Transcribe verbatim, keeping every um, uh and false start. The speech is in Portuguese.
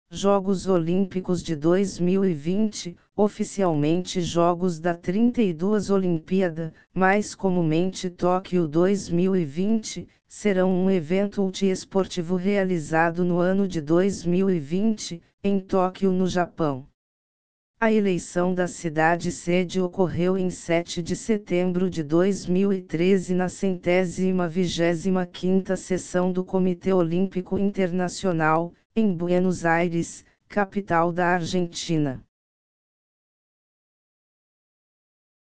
Jogos Olímpicos de dois mil e vinte, oficialmente Jogos da trinta e duas Olimpíada, mais comumente Tóquio dois mil e vinte, serão um evento multiesportivo realizado no ano de dois mil e vinte, em Tóquio, no Japão. A eleição da cidade-sede ocorreu em sete de setembro de dois mil e treze na centésima vigésima quinta sessão do Comitê Olímpico Internacional, em Buenos Aires, capital da Argentina.